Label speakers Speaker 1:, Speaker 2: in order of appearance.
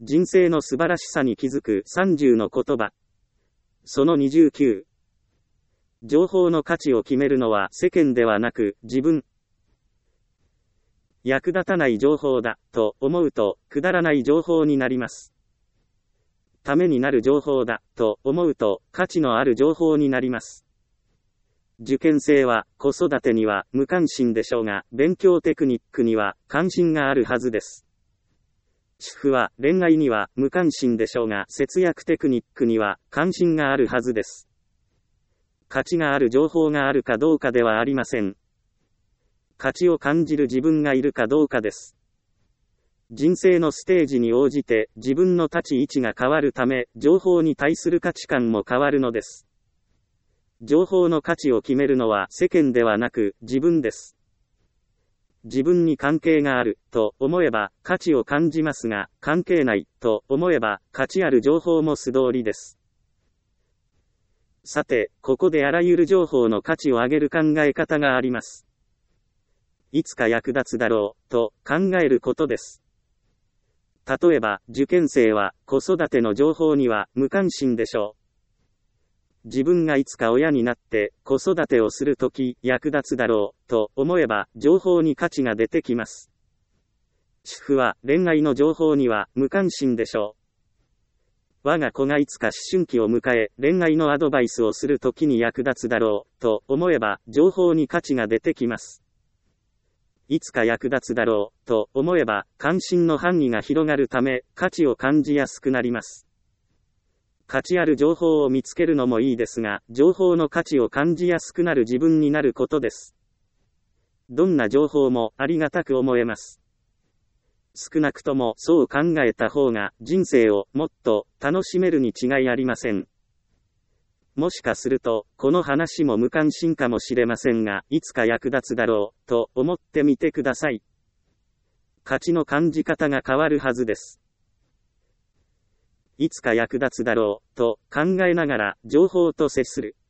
Speaker 1: 人生の素晴らしさに気づく30の言葉。その29。情報の価値を決めるのは世間ではなく自分。役立たない情報だと思うとくだらない情報になります。ためになる情報だと思うと価値のある情報になります。受験生は子育てには無関心でしょうが、勉強テクニックには関心があるはずです。主婦は恋愛には無関心でしょうが、節約テクニックには関心があるはずです。価値がある情報があるかどうかではありません。価値を感じる自分がいるかどうかです。人生のステージに応じて自分の立ち位置が変わるため、情報に対する価値観も変わるのです。情報の価値を決めるのは世間ではなく自分です。自分に関係があると思えば価値を感じますが、関係ないと思えば価値ある情報も素通りです。さて、ここであらゆる情報の価値を上げる考え方があります。いつか役立つだろうと考えることです。例えば、受験生は子育ての情報には無関心でしょう。自分がいつか親になって子育てをするとき役立つだろうと思えば情報に価値が出てきます。主婦は恋愛の情報には無関心でしょう。我が子がいつか思春期を迎え恋愛のアドバイスをするときに役立つだろうと思えば情報に価値が出てきます。いつか役立つだろうと思えば関心の範囲が広がるため価値を感じやすくなります。価値ある情報を見つけるのもいいですが、情報の価値を感じやすくなる自分になることです。どんな情報もありがたく思えます。少なくともそう考えた方が人生をもっと楽しめるに違いありません。もしかすると、この話も無関心かもしれませんが、いつか役立つだろうと思ってみてください。価値の感じ方が変わるはずです。いつか役立つだろうと考えながら情報と接する。